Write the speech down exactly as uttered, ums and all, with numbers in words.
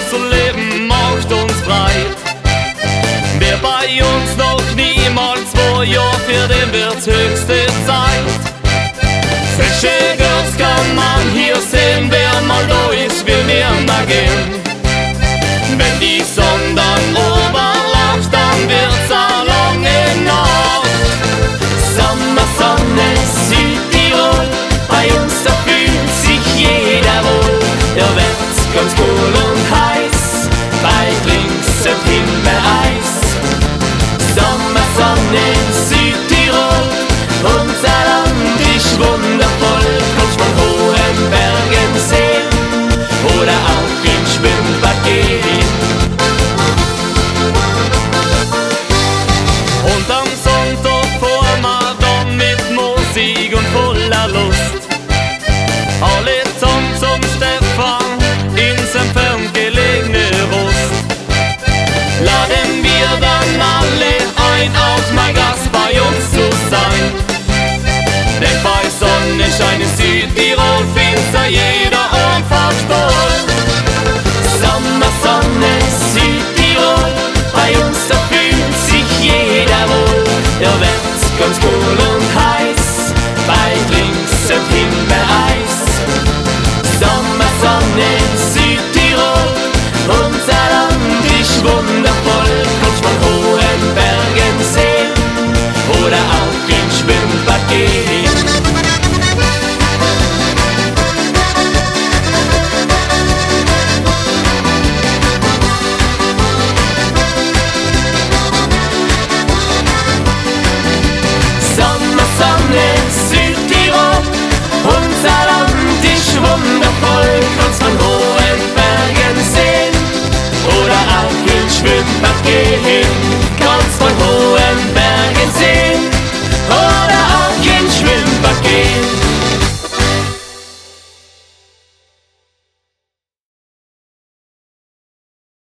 zu leben macht uns breit. Wer bei uns noch niemals zwei Jahre, für den wird's höchste Zeit. Frische Girls kann man hier sehen, wer mal da ist, will mir mal gehen. Wenn die Sonne dann oberlacht, dann wird's a lange Nacht. Sommersonne, Südtirol, bei uns da fühlt sich jeder wohl. Da wird's ganz cool und heiß, bei links und Himbeereis. Sommersonne, Südtirol, unser Land ist wundervoll. Kannst von hohen Bergen sehen oder auch ins Schwimmbad gehen. Und am Sonntag fahren wir dann mit Musik und voller Lust alle zusammen zum Stefan in sein ferngelegene Rust. Laden wir dann alle ein, auch mal Gast bei uns zu sein. Denn bei Sonnenschein in Südtirol find's da jeder einfach toll. Sommersonne, Südtirol, bei uns da fühlt sich jeder wohl. Da wird's ganz cool und heiß, bei links und Himbeereis. Sommersonne, Südtirol, unser Land ist wundervoll. Kannst von hohen Bergen sehen oder auch ins Schwimmbad gehen.